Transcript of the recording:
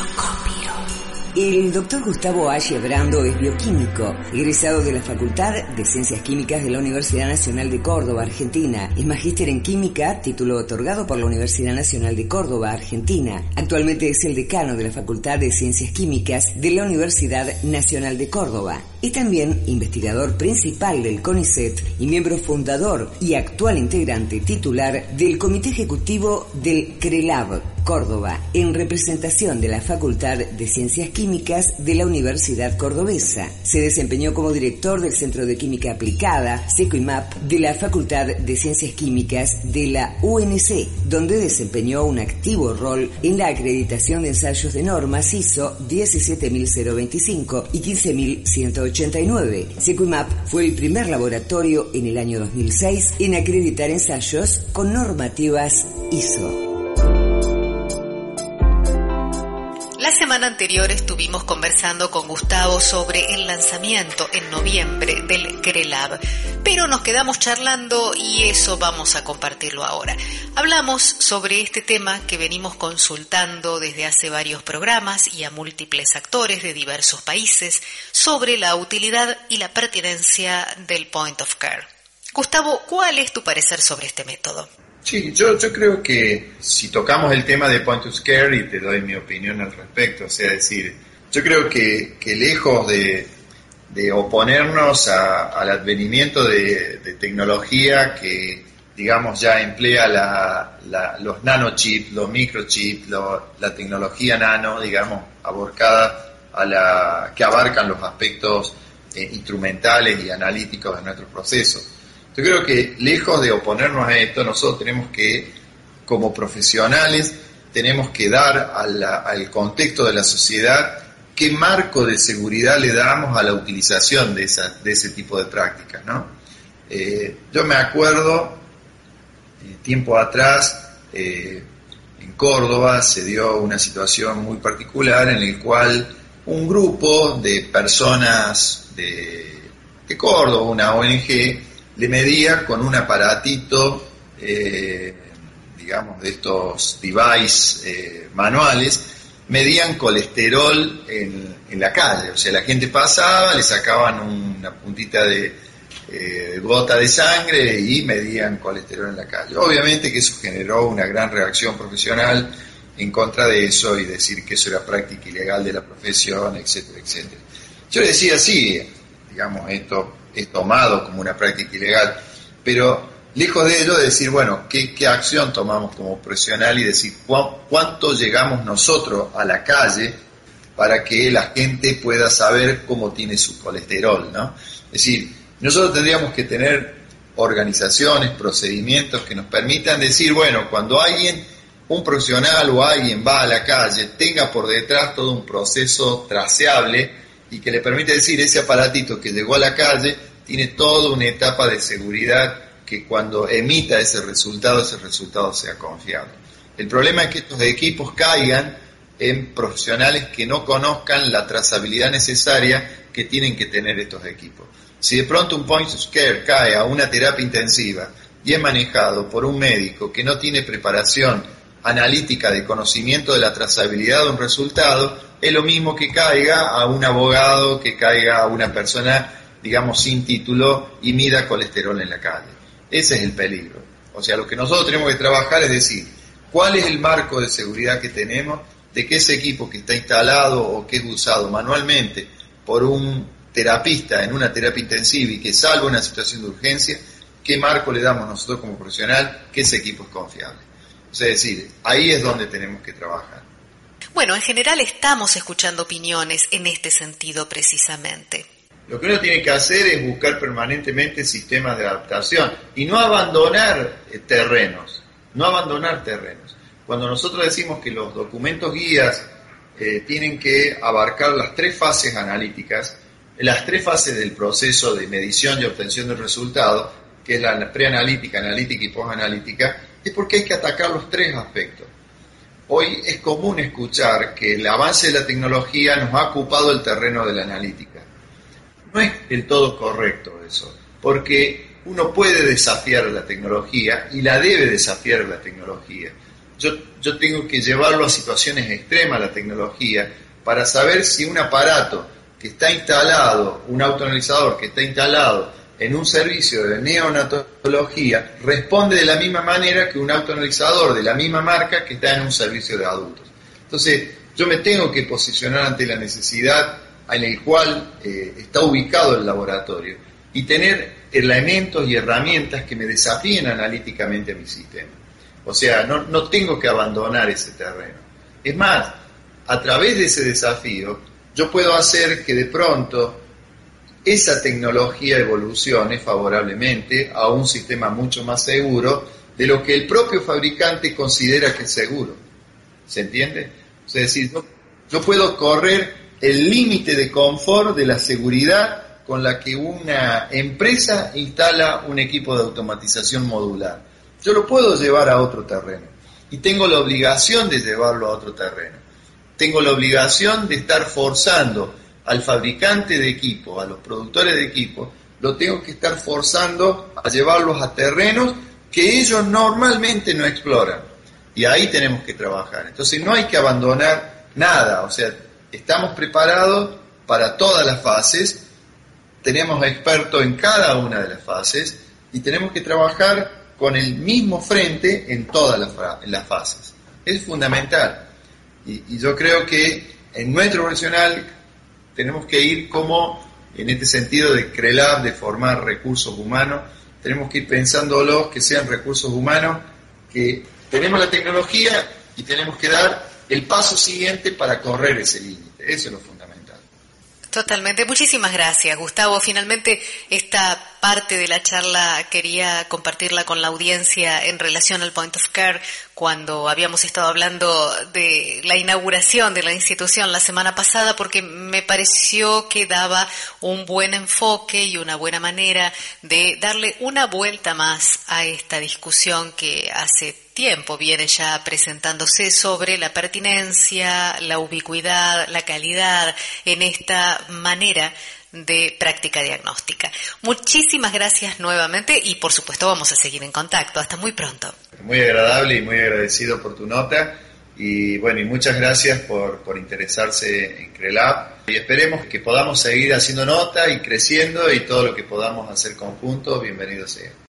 El doctor Gustavo H. Brando es bioquímico, egresado de la Facultad de Ciencias Químicas de la Universidad Nacional de Córdoba, Argentina. Es magíster en química, título otorgado por la Universidad Nacional de Córdoba, Argentina. Actualmente es el decano de la Facultad de Ciencias Químicas de la Universidad Nacional de Córdoba. Es también investigador principal del CONICET y miembro fundador y actual integrante titular del Comité Ejecutivo del CRELAB, Córdoba, en representación de la Facultad de Ciencias Químicas de la Universidad Cordobesa. Se desempeñó como director del Centro de Química Aplicada, SECO-IMAP, de la Facultad de Ciencias Químicas de la UNC, donde desempeñó un activo rol en la acreditación de ensayos de normas ISO 17025 y 15189. SECO-IMAP fue el primer laboratorio en el año 2006 en acreditar ensayos con normativas ISO. La semana anterior estuvimos conversando con Gustavo sobre el lanzamiento en noviembre del CRELAB, pero nos quedamos charlando y eso vamos a compartirlo ahora. Hablamos sobre este tema que venimos consultando desde hace varios programas y a múltiples actores de diversos países sobre la utilidad y la pertinencia del Point of Care. Gustavo, ¿cuál es tu parecer sobre este método? Sí, yo creo que si tocamos el tema de Point of Care, y te doy mi opinión al respecto, o sea, decir, yo creo que lejos de oponernos al advenimiento de tecnología que, digamos, ya emplea los nanochips, los microchips, la tecnología nano, digamos, aborcada que abarcan los aspectos instrumentales y analíticos de nuestro proceso. Yo creo que lejos de oponernos a esto, nosotros tenemos que, como profesionales, tenemos que dar al contexto de la sociedad qué marco de seguridad le damos a la utilización de ese tipo de prácticas, ¿no? Yo me acuerdo, tiempo atrás, en Córdoba se dio una situación muy particular en el cual un grupo de personas de Córdoba, una ONG, le medía con un aparatito, digamos, de estos devices manuales, medían colesterol en la calle. O sea, la gente pasaba, le sacaban una puntita de gota de sangre y medían colesterol en la calle. Obviamente que eso generó una gran reacción profesional en contra de eso y decir que eso era práctica ilegal de la profesión, etcétera, etcétera. Yo decía, sí, digamos, esto es tomado como una práctica ilegal, pero lejos de ello de decir, bueno, ¿qué acción tomamos como profesional y decir cuánto llegamos nosotros a la calle para que la gente pueda saber cómo tiene su colesterol, ¿no? Es decir, nosotros tendríamos que tener organizaciones, procedimientos que nos permitan decir, bueno, cuando un profesional o alguien va a la calle, tenga por detrás todo un proceso traceable y que le permite decir, ese aparatito que llegó a la calle tiene toda una etapa de seguridad que cuando emita ese resultado sea confiable. El problema es que estos equipos caigan en profesionales que no conozcan la trazabilidad necesaria que tienen que tener estos equipos. Si de pronto un Point of Care cae a una terapia intensiva y es manejado por un médico que no tiene preparación analítica de conocimiento de la trazabilidad de un resultado, es lo mismo que caiga a un abogado, que caiga a una persona, digamos, sin título y mida colesterol en la calle. Ese es el peligro. O sea, lo que nosotros tenemos que trabajar es decir, ¿cuál es el marco de seguridad que tenemos de que ese equipo que está instalado o que es usado manualmente por un terapista en una terapia intensiva y que salva una situación de urgencia, qué marco le damos nosotros como profesional que ese equipo es confiable? O sea, es decir, ahí es donde tenemos que trabajar. Bueno, en general estamos escuchando opiniones en este sentido precisamente. Lo que uno tiene que hacer es buscar permanentemente sistemas de adaptación y no abandonar terrenos. Cuando nosotros decimos que los documentos guías tienen que abarcar las tres fases analíticas, las tres fases del proceso de medición y obtención del resultado, que es la preanalítica, analítica y posanalítica, es porque hay que atacar los tres aspectos. Hoy es común escuchar que el avance de la tecnología nos ha ocupado el terreno de la analítica. No es del todo correcto eso, porque uno puede desafiar la tecnología y la debe desafiar la tecnología. yo tengo que llevarlo a situaciones extremas, la tecnología, para saber si un aparato que está instalado, un autoanalizador que está instalado en un servicio de neonatología, responde de la misma manera que un autoanalizador de la misma marca que está en un servicio de adultos. Entonces, yo me tengo que posicionar ante la necesidad en el cual está ubicado el laboratorio y tener elementos y herramientas que me desafíen analíticamente a mi sistema. O sea, no tengo que abandonar ese terreno. Es más, a través de ese desafío, yo puedo hacer que de pronto esa tecnología evolucione favorablemente a un sistema mucho más seguro de lo que el propio fabricante considera que es seguro. ¿Se entiende? Es decir, yo puedo correr el límite de confort de la seguridad con la que una empresa instala un equipo de automatización modular. Yo lo puedo llevar a otro terreno y tengo la obligación de llevarlo a otro terreno. Tengo la obligación de estar forzando al fabricante de equipo, a los productores de equipo, lo tengo que estar forzando a llevarlos a terrenos que ellos normalmente no exploran. Y ahí tenemos que trabajar. Entonces no hay que abandonar nada, o sea, estamos preparados para todas las fases, tenemos expertos en cada una de las fases y tenemos que trabajar con el mismo frente en todas las fases. Es fundamental. Y yo creo que en nuestro profesional tenemos que ir como, en este sentido de CRELAB, de formar recursos humanos, tenemos que ir pensándolos que sean recursos humanos, que tenemos la tecnología y tenemos que dar el paso siguiente para correr ese límite. Eso es lo fundamental. Totalmente. Muchísimas gracias, Gustavo. Finalmente, esta parte de la charla quería compartirla con la audiencia en relación al Point of Care, cuando habíamos estado hablando de la inauguración de la institución la semana pasada, porque me pareció que daba un buen enfoque y una buena manera de darle una vuelta más a esta discusión que hace tiempo viene ya presentándose sobre la pertinencia, la ubicuidad, la calidad en esta manera de práctica diagnóstica. Muchísimas gracias nuevamente y por supuesto vamos a seguir en contacto. Hasta muy pronto. Muy agradable y muy agradecido por tu nota y bueno, y muchas gracias por interesarse en CRELAB y esperemos que podamos seguir haciendo nota y creciendo y todo lo que podamos hacer conjuntos, bienvenido sea.